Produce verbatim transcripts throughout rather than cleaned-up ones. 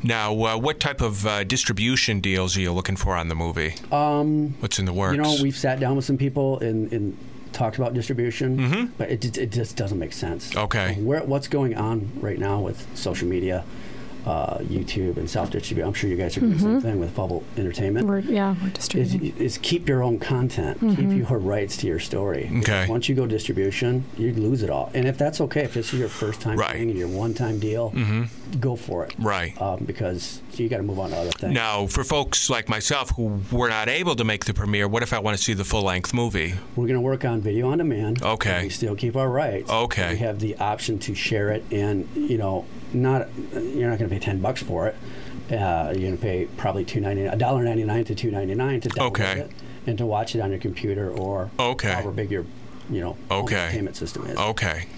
Now, uh, what type of uh, distribution deals are you looking for on the movie? Um, What's in the works? You know, we've sat down with some people and, and talked about distribution, mm-hmm. but it, it just doesn't make sense. Okay. Where, what's going on right now with social media, uh, YouTube, and self-distribute? I'm sure you guys are doing mm-hmm. the same thing with Bubble Entertainment. We're, yeah, we're distributing. Is, is keep your own content. Mm-hmm. Keep your rights to your story. Okay. Because once you go distribution, you lose it all. And if that's okay, if this is your first time right. thing and your one-time deal, mm-hmm. go for it. Right. Um, because you got to move on to other things. Now, for folks like myself who were not able to make the premiere, what if I want to see the full-length movie? We're going to work on video on demand. Okay. We still keep our rights. Okay. We have the option to share it, and you know, not you're not going to pay ten bucks for it. Uh, you're going to pay probably two ninety nine, a dollar ninety nine to two ninety nine to download okay. it and to watch it on your computer or okay. however big your, you know, okay. payment system is. Okay.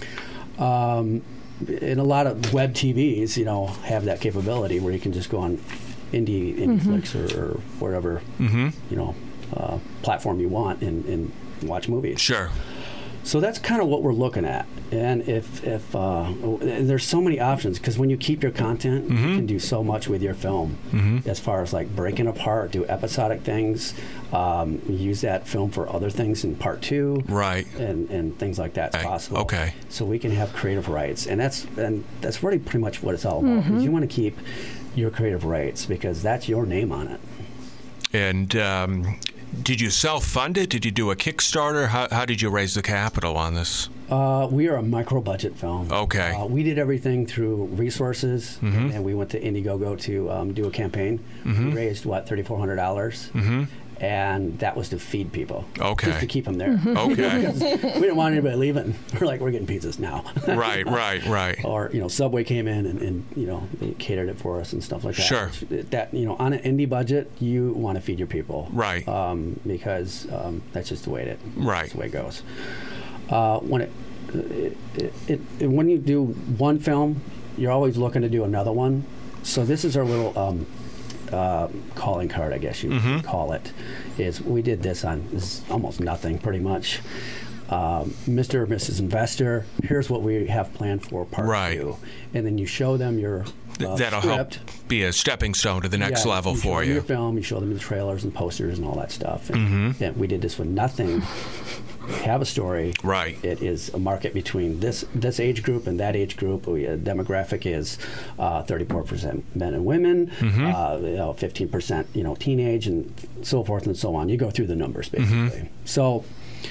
Um, and a lot of web T Vs, you know, have that capability where you can just go on Indie, IndieFlix mm-hmm. or, or wherever, mm-hmm. you know, uh, platform you want and, and watch movies. Sure. So that's kind of what we're looking at. And if, if uh, and there's so many options, because when you keep your content, mm-hmm. you can do so much with your film mm-hmm. as far as like breaking apart, do episodic things, um, use that film for other things in part two. Right. And, and things like that's okay. possible. Okay. So we can have creative rights. And that's and that's really pretty much what it's all about. Mm-hmm. Is you want to keep your creative rights because that's your name on it. And um, did you self-fund it? Did you do a Kickstarter? How, how did you raise the capital on this? Uh, we are a micro-budget film. Okay. Uh, we did everything through resources, mm-hmm. and we went to Indiegogo to um, do a campaign. Mm-hmm. We raised, what, three thousand four hundred dollars? Mm-hmm. And that was to feed people. Okay. Just to keep them there. Mm-hmm. Okay. Because we didn't want anybody leaving. We're like, we're getting pizzas now. Right, right, right. Or, you know, Subway came in and, and, you know, they catered it for us and stuff like that. Sure. That, you know, on an indie budget, you want to feed your people. Right. Um, because um, that's just the way it, right. that's the way it goes. Uh, when it, it, it, it, it, when you do one film, you're always looking to do another one. So this is our little um, uh, calling card, I guess you mm-hmm. would call it. Is we did this on this is almost nothing, pretty much. Um, Mister or Missus Investor, here's what we have planned for part right. two, and then you show them your uh, that'll script. help be a stepping stone to the next yeah, level you for you. Your film, you show them the trailers and posters and all that stuff. And, mm-hmm. and we did this with nothing. Have a story. Right. It is a market between this this age group and that age group. We, uh, demographic is uh, thirty-four percent men and women, mm-hmm. uh, you know, fifteen percent you know teenage, and so forth and so on. You go through the numbers basically. Mm-hmm. So,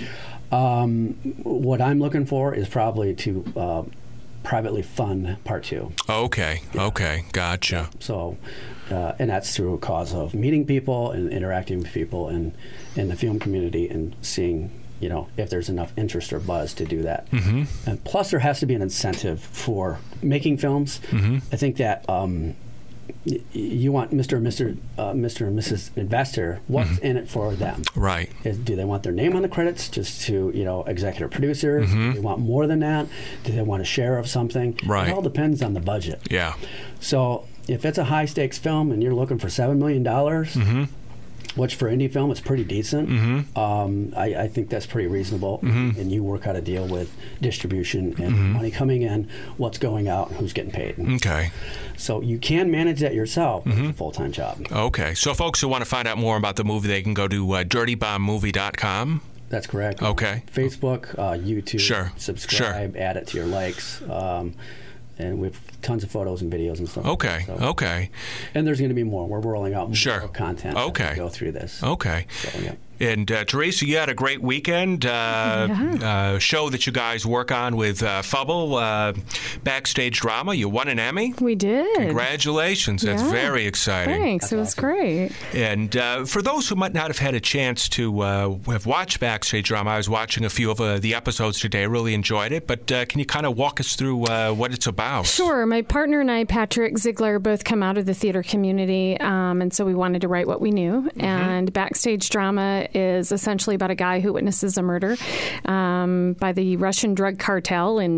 um, what I'm looking for is probably to uh, privately fund part two. Okay. Yeah. Okay. Gotcha. So. Uh, and that's through a cause of meeting people and interacting with people in, in the film community and seeing, you know, if there's enough interest or buzz to do that. Mm-hmm. And plus, there has to be an incentive for making films. Mm-hmm. I think that um, y- you want Mister and Mister Uh, Mister and Missus Investor. What's mm-hmm. in it for them? Right. Is, do they want their name on the credits just to, you know, executive producers? Mm-hmm. Do they want more than that? Do they want a share of something? Right. It all depends on the budget. Yeah. So if it's a high-stakes film and you're looking for seven million dollars, mm-hmm. which for indie film is pretty decent, mm-hmm. um, I, I think that's pretty reasonable. Mm-hmm. And you work out a deal with distribution and mm-hmm. money coming in, what's going out, and who's getting paid. Okay. So you can manage that yourself. Mm-hmm. It's a full-time job. Okay. So folks who want to find out more about the movie, they can go to uh, dirty bomb movie dot com. That's correct. Okay. Facebook, uh, YouTube. Sure. Subscribe, sure. add it to your likes. Um, and we have tons of photos and videos and stuff. Okay, like that, so. okay. And there's going to be more. We're rolling out more sure. content okay. as we go through this. Okay. So, yeah. And uh, Teresa, you had a great weekend. Uh, yeah. uh, show that you guys work on with uh, Fubble, uh, Backstage Drama. You won an Emmy. We did. Congratulations. That's yeah. very exciting. Thanks. That's it was awesome. great. And uh, for those who might not have had a chance to uh, have watched Backstage Drama, I was watching a few of uh, the episodes today. I really enjoyed it. But uh, can you kind of walk us through uh, what it's about? Sure. My partner and I, Patrick Ziegler, both come out of the theater community, um, and so we wanted to write what we knew. Mm-hmm. And Backstage Drama is essentially about a guy who witnesses a murder um, by the Russian drug cartel in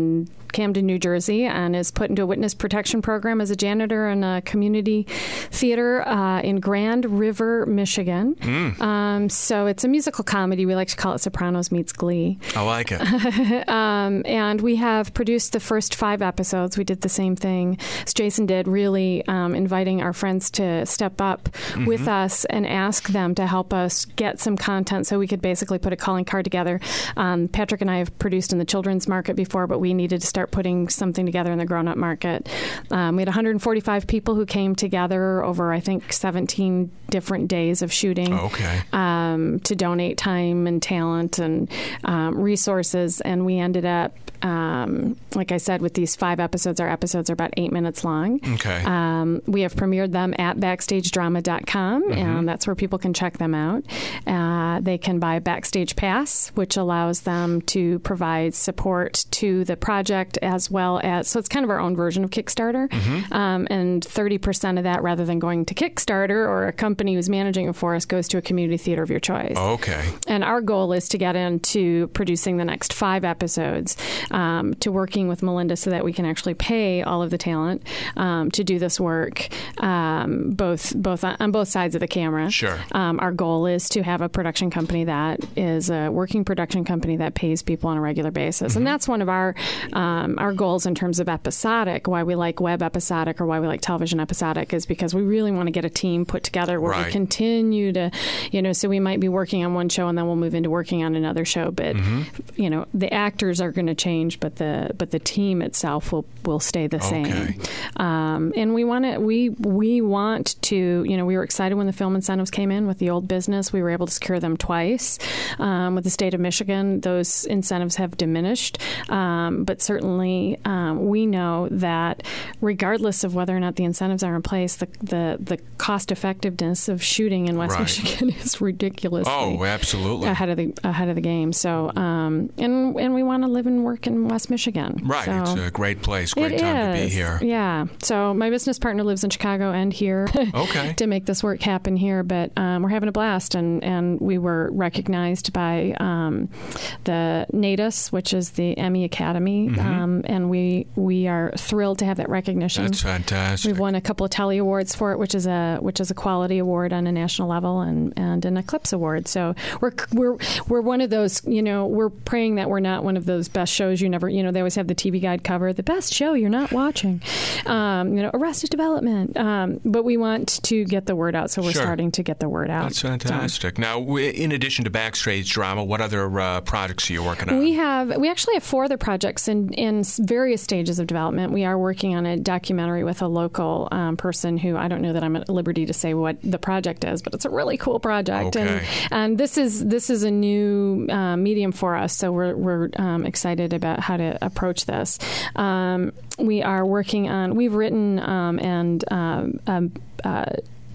Camden, New Jersey, and is put into a witness protection program as a janitor in a community theater uh, in Grand River, Michigan. Mm. Um, so it's a musical comedy. We like to call it Sopranos meets Glee. I like it. um, and we have produced the first five episodes. We did the same thing as Jason did, really um, inviting our friends to step up mm-hmm. with us and ask them to help us get some content so we could basically put a calling card together. Um, Patrick and I have produced in the children's market before, but we needed to start putting something together in the grown-up market. Um, we had one hundred forty-five people who came together over, I think, seventeen different days of shooting oh, okay. um, to donate time and talent and um, resources. And we ended up, um, like I said, with these five episodes, our episodes are about eight minutes long. Okay. Um, we have premiered them at backstage drama dot com, mm-hmm. and that's where people can check them out. Uh, they can buy a Backstage Pass, which allows them to provide support to the project as well as, so it's kind of our own version of Kickstarter. Mm-hmm. Um, and thirty percent of that, rather than going to Kickstarter or a company who's managing it for us, goes to a community theater of your choice. Okay. And our goal is to get into producing the next five episodes, um, to working with Melinda so that we can actually pay all of the talent um, to do this work, um, both both on, on both sides of the camera. Sure. Um, our goal is to have a production company that is a working production company that pays people on a regular basis. Mm-hmm. And that's one of our um, our goals in terms of episodic, why we like web episodic or why we like television episodic, is because we really want to get a team put together where right. we continue to, you know, so we might be working on one show and then we'll move into working on another show. But, mm-hmm. you know, the actors are going to change, but the but the team itself will, will stay the same. Okay. Um, and we want to, we, we want to, you know, we were excited when the film incentives came in with the old business. We were able to secure them twice. Um, with the state of Michigan, those incentives have diminished. Um, but certainly um, we know that regardless of whether or not the incentives are in place, the the, the cost effectiveness of shooting in West right. Michigan is ridiculous. Oh, absolutely. Ahead of the ahead of the game. So, um, and and we want to live and work in West Michigan. Right. So it's a great place. Great time is. to be here. Yeah. So my business partner lives in Chicago and here. Okay. to make this work happen here, but um, we're having a blast, and, and we were recognized by um, the NATUS, which is the Emmy Academy, mm-hmm. um, and we we are thrilled to have that recognition. That's fantastic. We've won a couple of Telly Awards for it, which is a which is a quality award on a national level, and, and an Eclipse Award. So we're we're we're one of those. You know, we're praying that we're not one of those best shows you never. You know, they always have the T V Guide cover, the best show you're not watching. Um, you know, Arrested Development. Um, but we want to get the word out, so we're sure. starting to get the word out. That's fantastic. So, now, in addition to Backstage Drama, what other uh, projects are you working on? We have we actually have four other projects in, in various stages of development. We are working on a documentary with a local um, person who I don't know that I'm at liberty to say what the project is, but it's a really cool project. Okay. And, and this is this is a new uh, medium for us, so we're we're um, excited about how to approach this. Um, we are working on. We've written um, and um, um, uh,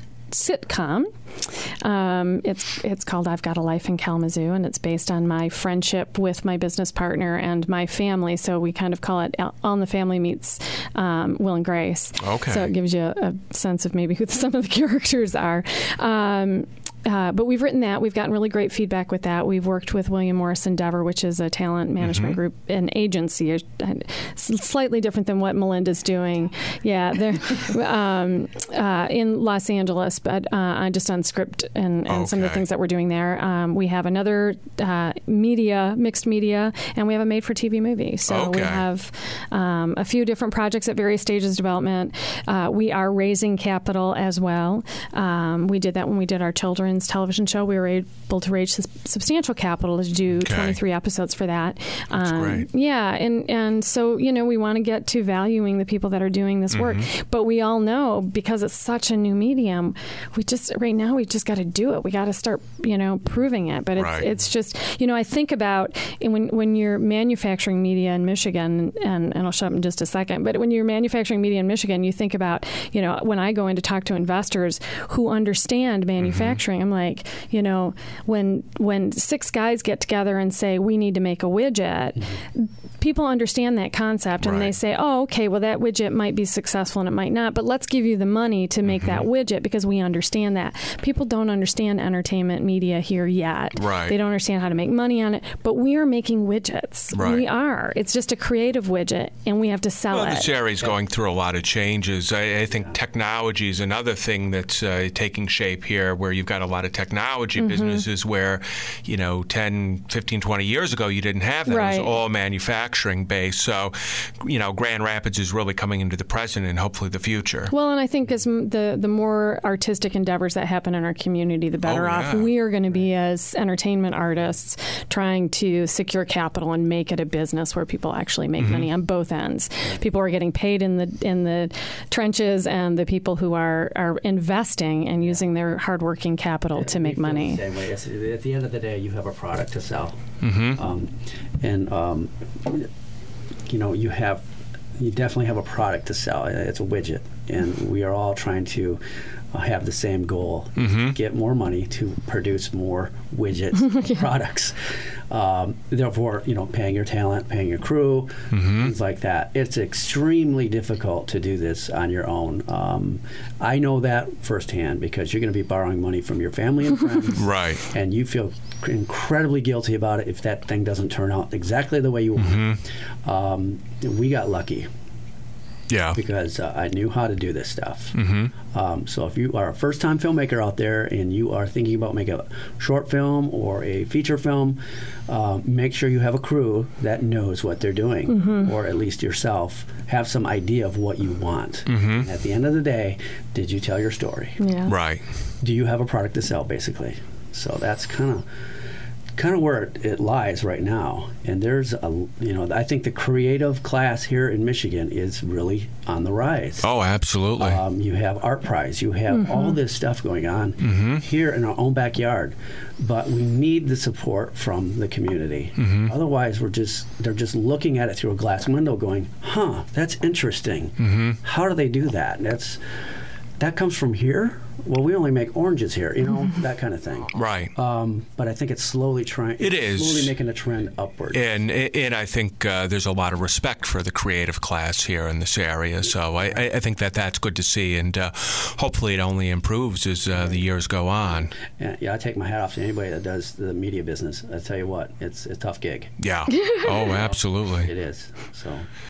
sitcom. Um, it's it's called I've Got a Life in Kalamazoo, and it's based on my friendship with my business partner and my family. So we kind of call it On the Family Meets um, Will and Grace. Okay. So it gives you a, a sense of maybe who some of the characters are. Um, Uh, but we've written that. We've gotten really great feedback with that. We've worked with William Morris Endeavor, which is a talent management mm-hmm. group, an agency, uh, slightly different than what Melinda's doing. Yeah, they're um, uh, in Los Angeles, but uh, just on script and, and okay. some of the things that we're doing there. Um, we have another uh, media, mixed media, and we have a made-for-T V movie. So okay. we have um, a few different projects at various stages of development. Uh, we are raising capital as well. Um, we did that when we did our children's television show. We were able to raise substantial capital to do okay. twenty-three episodes for that. That's um, great. Yeah, and, and so, you know, we want to get to valuing the people that are doing this work. Mm-hmm. But we all know, because it's such a new medium, we just, right now, we just got to do it. We got to start, you know, proving it. But it's right. it's just, you know, I think about when, when you're manufacturing media in Michigan, and, and I'll shut up in just a second, but when you're manufacturing media in Michigan, you think about, you know, when I go in to talk to investors who understand manufacturing, mm-hmm. I'm like, you know, when when six guys get together and say we need to make a widget, people understand that concept and Right. they say, oh, okay, well, that widget might be successful and it might not, but let's give you the money to make mm-hmm. that widget because we understand that. People don't understand entertainment media here yet. Right. They don't understand how to make money on it, but we are making widgets. Right. We are. It's just a creative widget and we have to sell well, it. This area is going through a lot of changes. I, I think technology is another thing that's uh, taking shape here, where you've got a lot of technology mm-hmm. businesses where, you know, ten, fifteen, twenty years ago, you didn't have that. Right. It was all manufacturing based. So, you know, Grand Rapids is really coming into the present and hopefully the future. Well, and I think as m- the, the more artistic endeavors that happen in our community, the better oh, off yeah. we are going to be as entertainment artists trying to secure capital and make it a business where people actually make mm-hmm. money on both ends. People are getting paid in the in the trenches, and the people who are, are investing and using their hardworking capital to make money. The same way. It's, at the end of the day, you have a product to sell, mm-hmm. um, and um, you know you have you definitely have a product to sell. It's a widget, and we are all trying to uh, have the same goal: mm-hmm. get more money to produce more widgets, yeah. products. Um, therefore, you know, paying your talent, paying your crew, mm-hmm. things like that. It's extremely difficult to do this on your own. Um, I know that firsthand because you're going to be borrowing money from your family and friends, right? And you feel incredibly guilty about it if that thing doesn't turn out exactly the way you want. Mm-hmm. Um, we got lucky. Yeah. Because uh, I knew how to do this stuff. Mm-hmm. Um, so if you are a first-time filmmaker out there and you are thinking about making a short film or a feature film, uh, make sure you have a crew that knows what they're doing, mm-hmm. or at least yourself have some idea of what you want. Mm-hmm. At the end of the day, did you tell your story? Yeah. Right. Do you have a product to sell, basically? So that's kind of kind of where it, it lies right now. And there's a, you know, I think the creative class here in Michigan is really on the rise. Oh, absolutely. Um, you have Art Prize. You have mm-hmm. all this stuff going on mm-hmm. here in our own backyard. But we need the support from the community. Mm-hmm. Otherwise, we're just they're just looking at it through a glass window going, huh, that's interesting. Mm-hmm. How do they do that? That's that comes from here? Well, we only make oranges here, you know, that kind of thing. Right. Um, but I think it's slowly trying. It is. Slowly making a trend upward. And and I think uh, there's a lot of respect for the creative class here in this area. So I, I think that that's good to see. And uh, hopefully it only improves as uh, the years go on. Yeah, yeah, I take my hat off to anybody that does the media business. I tell you what, it's a tough gig. Yeah. Oh, absolutely. It is. So.